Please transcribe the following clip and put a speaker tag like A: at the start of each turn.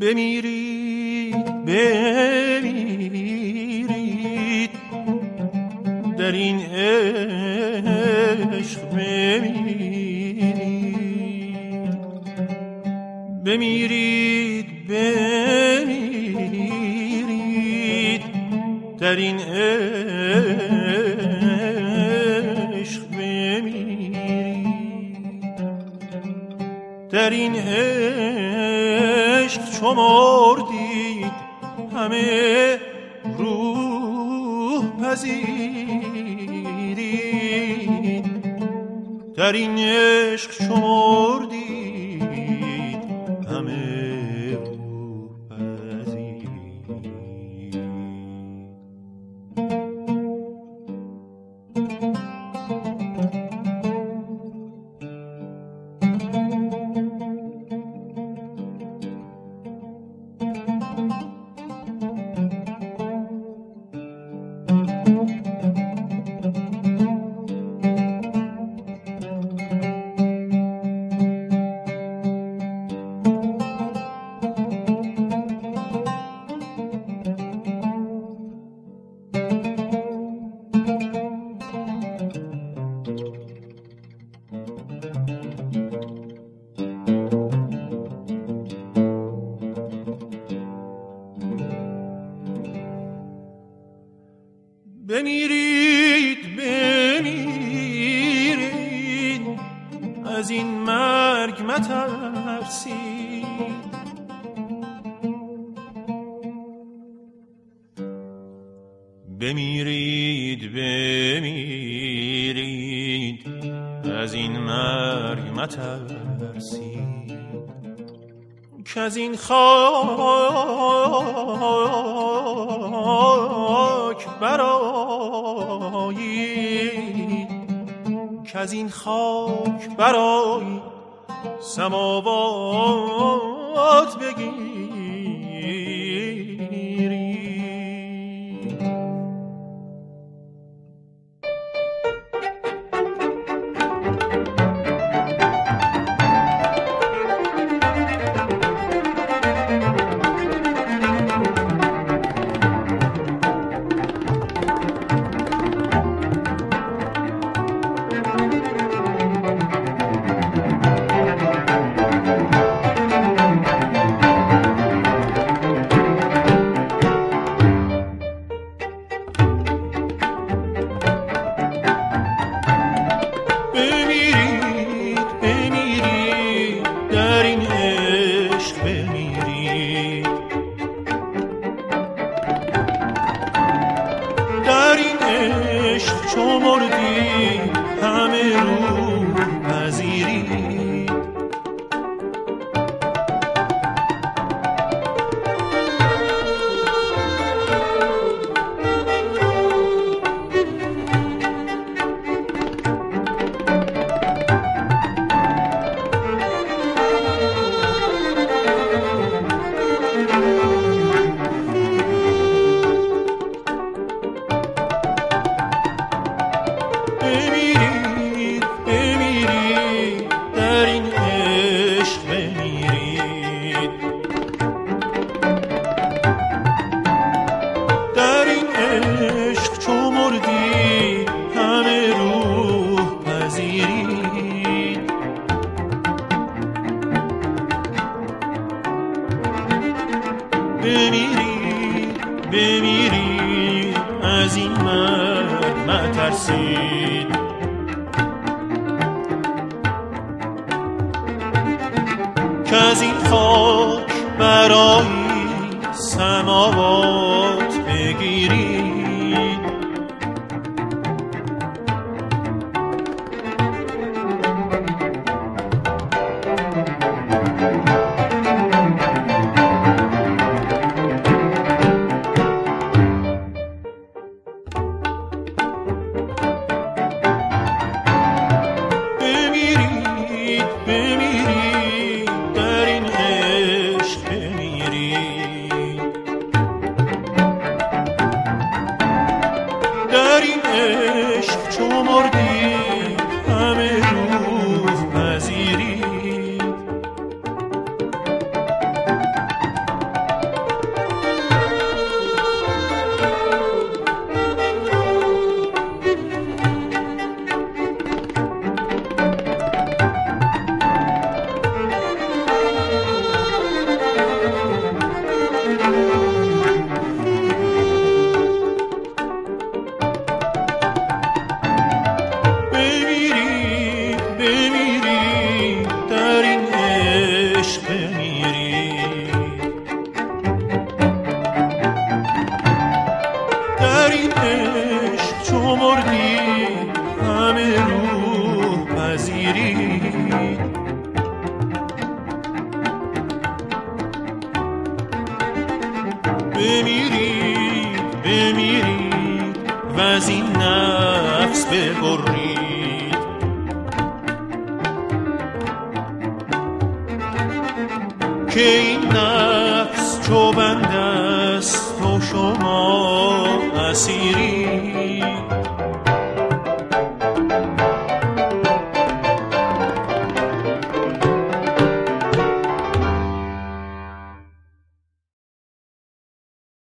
A: بمیرید بمیرید در این عشق بمیرید بمیرید بمیرید در این عشق بمیرید در این عشق چو مردید همه روح پذیرید در این عشق چو مردید همه روح پذیرید. بمیرید بمیرید از این مرگ مترسید بمیرید بمیرید از این مرگ مترسید که از این خاک برآیید که از این خاک برآیید سماوات بگیرید. بمیرید از این مرگ مترسید که از این خاک برای سماوات بگیرید. بگیرید. بمیرید و از این نفس ببرید. که این نفس چو بند است و شما اسیرید.